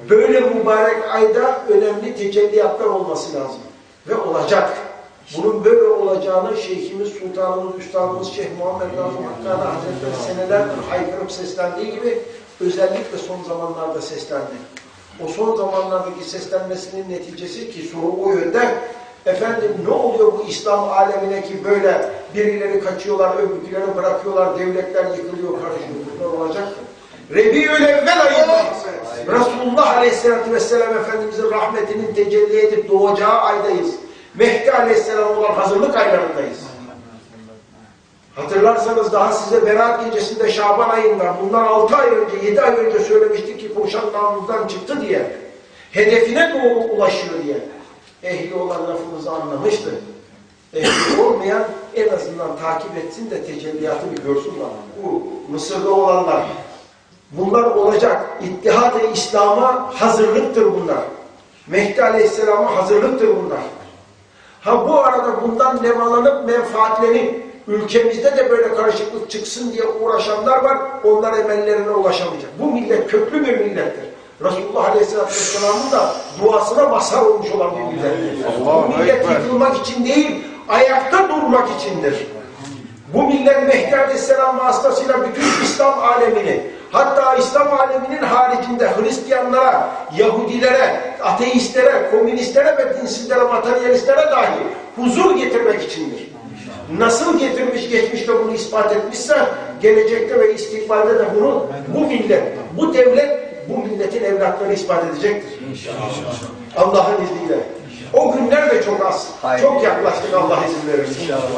Böyle mübarek ayda önemli tecelliyatlar olması lazım. Ve olacak. Bunun böyle olacağını Şeyhimiz, Sultanımız, Üstadımız Şeyh Muhammed Nazım Hakkari Hazretleri senelerdir haykırıp seslendiği gibi özellikle son zamanlarda seslendi. O son zamanlardaki seslenmesinin neticesi ki soru o yönde, efendim ne oluyor bu İslam alemine ki böyle birileri kaçıyorlar, öbürküleri bırakıyorlar, devletler yıkılıyor, karışıyor. Bunlar olacak mı? Rebi'ül evvel ayında Resulullah Aleyhisselatü Vesselam Efendimizin rahmetinin tecelli edip doğacağı aydayız. Mehdi Aleyhisselam olan hazırlık aylarındayız. Hatırlarsanız daha size Berat gecesinde Şaban ayında bundan 6 ay önce, 7 ay önce söylemiştik ki koşan namluzdan çıktı diye. Hedefine doğru ulaşıyor diye. Ehli olan lafımızı anlamıştı. Ehli olmayan en azından takip etsin de tecelliyatı bir görsünler. Bu Mısır'da olanlar. Bunlar olacak. İttihad-ı İslam'a hazırlıktır bunlar. Mehdi Aleyhisselam'a hazırlıktır bunlar. Ha bu arada bundan nemalanıp menfaatlenip ülkemizde de böyle karışıklık çıksın diye uğraşanlar var. Onlar emellerine ulaşamayacak. Bu millet köklü bir millettir. Resulullah Aleyhisselatü Vesselam'ın da duasına mazhar olmuş olan bir millettir. Bu millet yıkılmak için değil, ayakta durmak içindir. Bu millet Mehdi Aleyhisselam vasıtasıyla bütün İslam alemini, hatta İslam aleminin haricinde Hristiyanlara, Yahudilere, ateistlere, komünistlere ve dinsizlere, materyalistlere dahi huzur getirmek içindir. Nasıl getirmiş, geçmişte bunu ispat etmişse, gelecekte ve istikbalde de bunu bu millet, bu devlet, bu milletin evlatları ispat edecektir. İnşallah. Allah'ın izniyle. O günler de çok az. Çok yaklaştık Allah izin verirse.